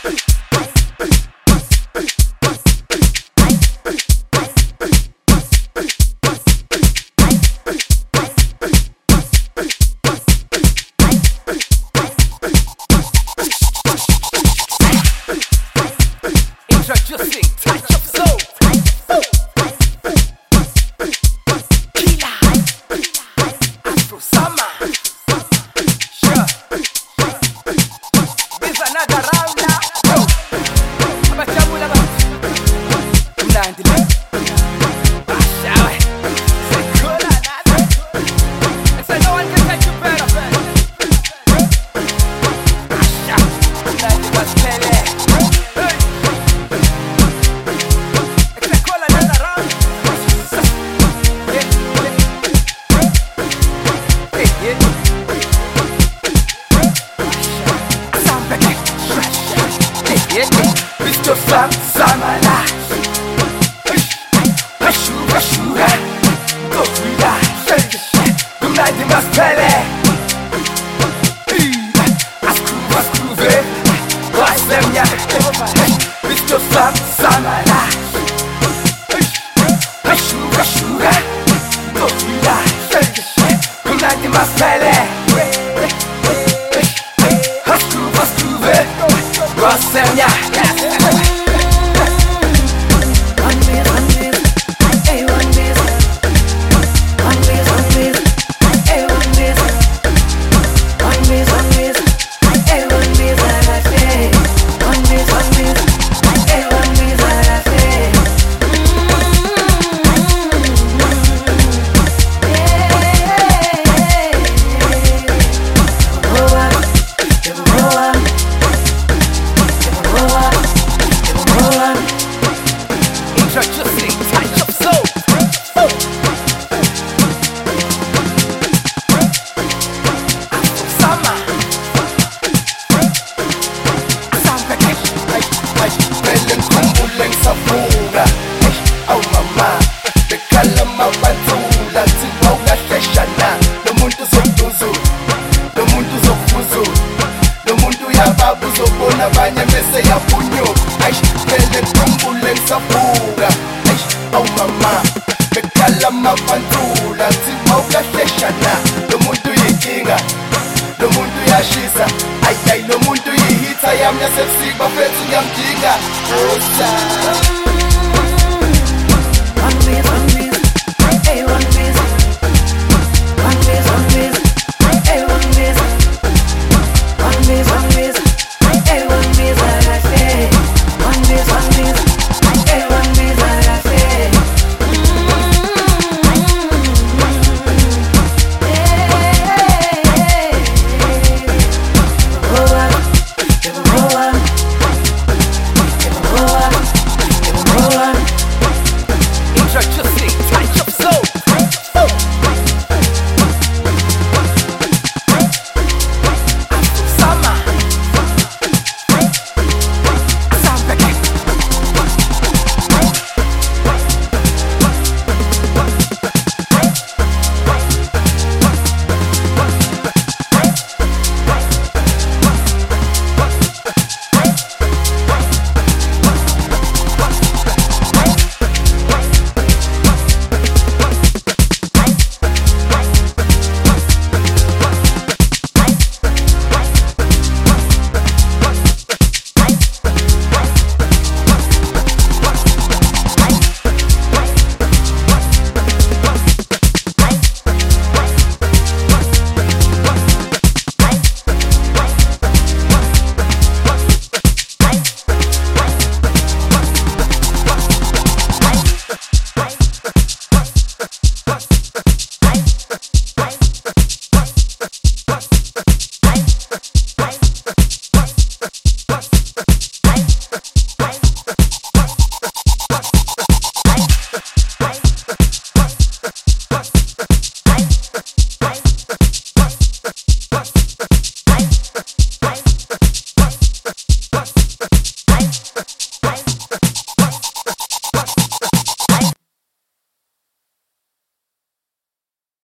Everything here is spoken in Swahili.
Introducing Touch of Soul. Killer Afro Summer. Sure. There's another round now. Go. Abajabula ba? Mnandi le. Bashawe. Sekula nada. I said no one can take you better, man. Basha. Mnandi basipele. Mr. Sam Samala, Ashura Shura, Gokuda, Kumadi Maspele, Askuve, Wasemya, Mr. Sam Samala, Ashura Shura, Gokuda, Kumadi Maspele, Askuve, Wasemya. Introducing Touch of Soul. Summer. Belen kumbuleng safuga. Oh mama, bekala mabantula. Tiwauga sheshana. Lomuntu zokuzu, lomuntu zokuzu, lomuntu yababu zobona banye mese yapunyo. Belen kumbuleng safuga. Oh mama, bekala mabantula. Tiwauga sheshana. Lomuntu yikinga, lomuntu yashisa. Ay lomuntu yihita yamya sepsi bafethu yamdinga. One way.